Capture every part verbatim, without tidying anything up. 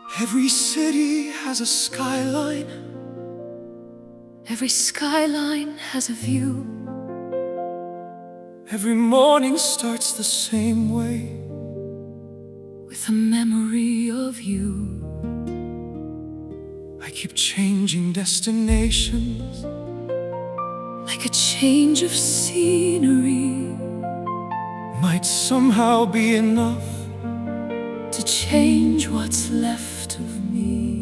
Every city has a skyline. Every skyline has a view. Every morning starts the same way, with a memory of you. I keep changing destinations, like a change of scenery, might somehow be enough to change what's left of me.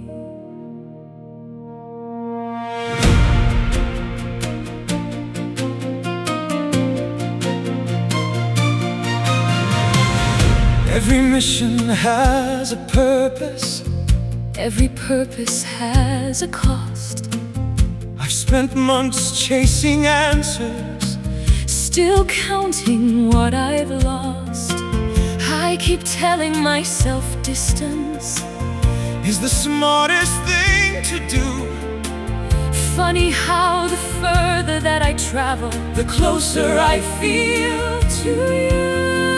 Every mission has a purpose. Every purpose has a cost. I've spent months chasing answers, still counting what I've lost. I keep telling myself distance is the smartest thing to do. Funny how the further that I travel, the closer I feel to you.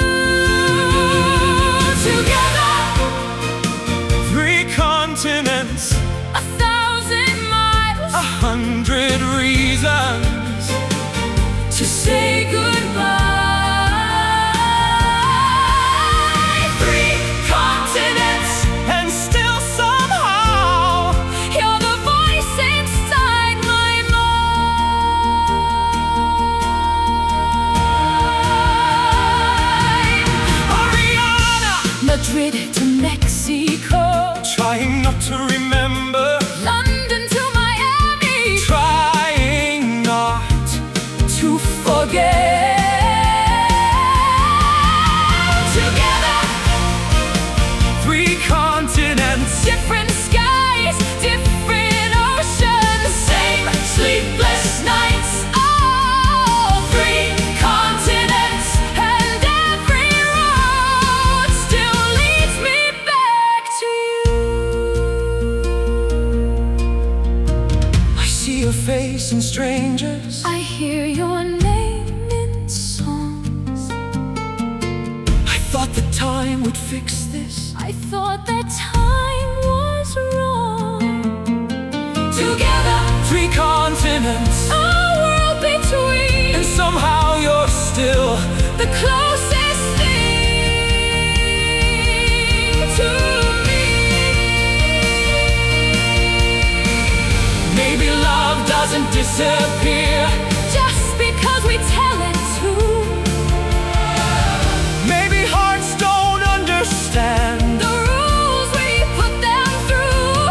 Together, three continents, a thousand miles, a hundred reasons to say goodbye. Three continents, and still somehow you're the voice inside my mind. Madrid to Mexico, trying not to remember. London to Miami, trying not to forget. Together, three continents, different skies, different oceans, same sleepless nights. All three continents, and every road still leads me back to you. I see your face in strangers, I hear your name in songs. I thought the time would fix this. I thought that time was wrong. Together, Three continents, a world between, and somehow you're still the closest thing to me. maybe love doesn't disappear. Just because we tell it to. Maybe hearts don't understand. The rules we put them through.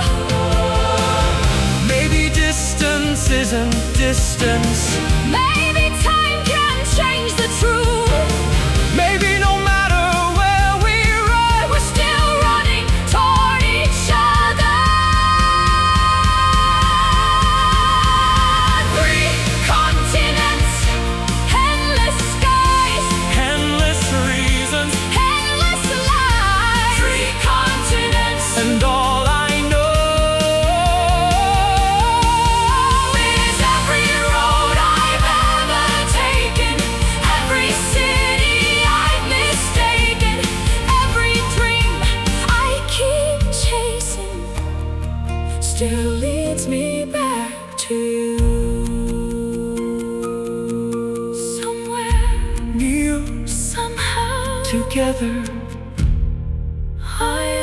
Maybe distance isn't distance. Maybe time can change the truth. Maybe no matter where we run, We're still running toward each other. Three continents, endless skies, endless reasons, endless lives. Three continents, and all I know is every road I've ever taken, every city I've mistaken, every dream I keep chasing still leads me back to you. Somewhere, near somehow, together. I